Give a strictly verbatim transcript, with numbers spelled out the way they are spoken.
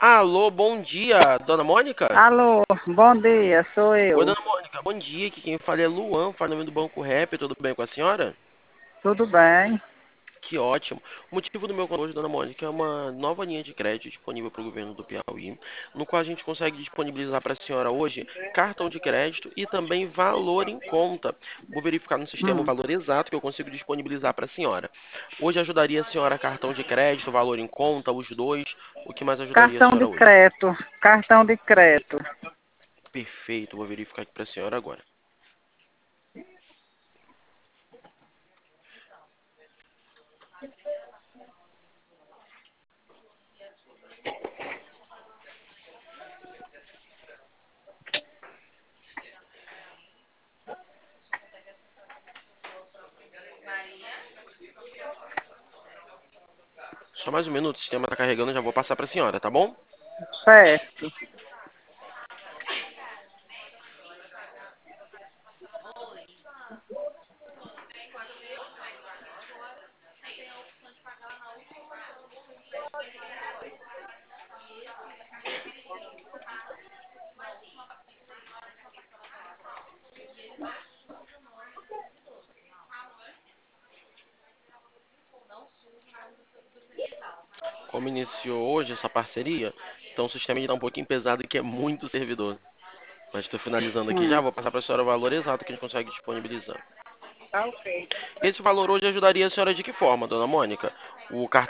Alô, bom dia, dona Mônica? Alô, bom dia, sou Oi, eu. dona Mônica, bom dia. Aqui quem fala é Luan, fala no nome do Banco Rap. Tudo bem com a senhora? Tudo bem? Que ótimo. O motivo do meu convite hoje, dona Mônica, é uma nova linha de crédito disponível para o governo do Piauí, no qual a gente consegue disponibilizar para a senhora hoje cartão de crédito e também valor em conta. Vou verificar no sistema o Hum, valor exato que eu consigo disponibilizar para a senhora. Hoje ajudaria a senhora cartão de crédito, valor em conta, os dois. O que mais ajudaria a cartão de senhora hoje? crédito, cartão de crédito. Perfeito, vou verificar aqui para a senhora agora. Só mais um minuto, o sistema está carregando, já vou passar para a senhora, tá bom? Certo. Como iniciou hoje essa parceria, então o sistema está um pouquinho pesado, que é muito servidor. Mas estou finalizando aqui já, Hum, vou passar para a senhora o valor exato que a gente consegue disponibilizar. tá ok. Esse valor hoje ajudaria a senhora de que forma, dona Mônica? O cartão